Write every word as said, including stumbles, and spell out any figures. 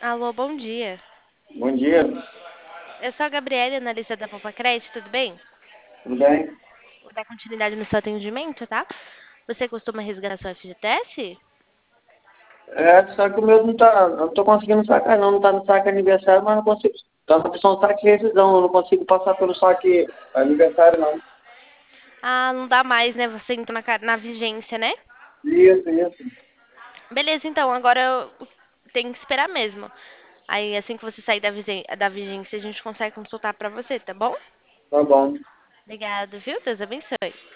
Alô, bom dia. Bom dia, Eu sou a Gabriela, analista da Popacred, tudo bem? tudo bem? Vou dar continuidade no seu atendimento, tá? Você costuma resgatar seu F G T S? É, só que o meu não tá, eu não tô conseguindo sacar não, não tá no saque aniversário, mas não consigo, tá na opção saque rescisão, eu não consigo passar pelo saque aniversário não. Ah, não dá mais, né? Você entra na, ca- na vigência, né? Isso, isso, Beleza, então, agora eu tenho que esperar mesmo. Aí, assim que você sair da, visen- da vigência, a gente consegue consultar pra você, tá bom? tá bom. Obrigada, viu? Deus abençoe.